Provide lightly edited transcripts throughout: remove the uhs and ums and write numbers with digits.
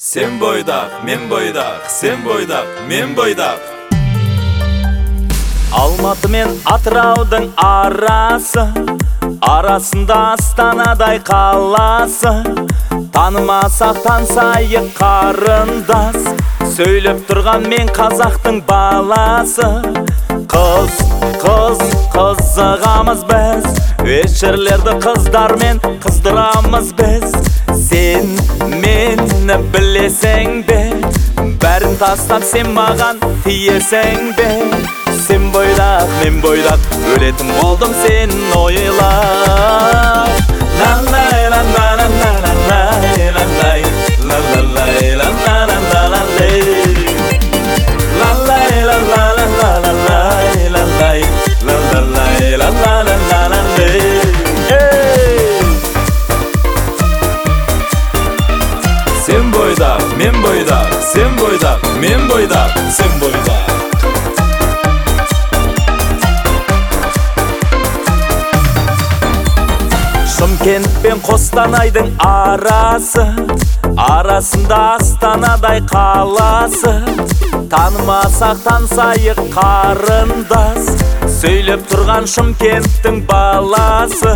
Sen boydak, men boydak, sen boydak, men boydak. Алматы мен Атыраудың арасында Астанадай қаласы. Танымасақ тансайық қарындас, сөйлеп тұрған мен қазақтың баласы. Қызығамыз біз, вечерлерді қыздармен қыздырамыз біз. Сен мені білесің бе, бәрін тастап сен маған тиесің бе? Сен бойдақ, мен бойдақ, өлетін болдым сен ойлап. Sen boydak, men boydak, sen boydak, men boydak, sen boydak. Шымкент пен Қостанайдың арасында Астанадай қаласы. Танымасақ тансайық қарындас, сөйлеп тұрған Шымкенттің баласы.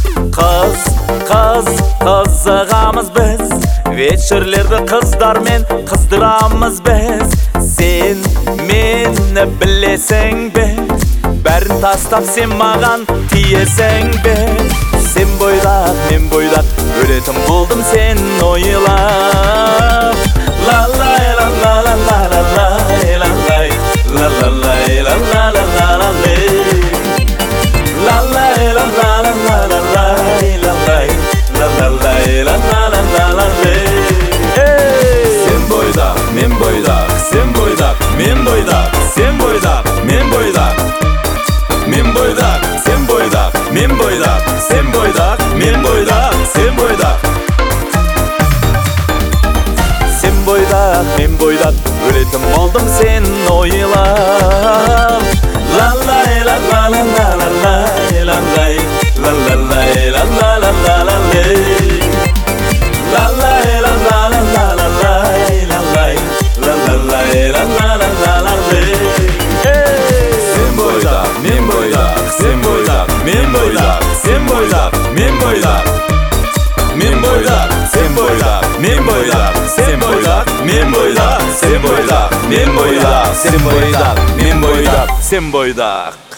Қызығамыз біз, вечерлерді қыздармен қыздырамыз біз. Сен мені білесің бе, бәрін тастап сен маған тиесің бе? Сен бойдақ, мен бойдақ, өлетін болдым сен ойлап. Sen boydak, men boydak, sen boydak, men boydak, sen boydak, men boydak. Men boydak, sen boydak, men boydak, sen boydak, men boydak, sen boydak. Sen boydak, men boydak, өлетін болдым сен ойлап. Sen boydak, men boydak, sen boydak, men boydak. Men boydak, sen boydak, men boydak, sen boydak, men boydak, sen boydak, men boydak, Sen boydak, men boydak, sen boydak.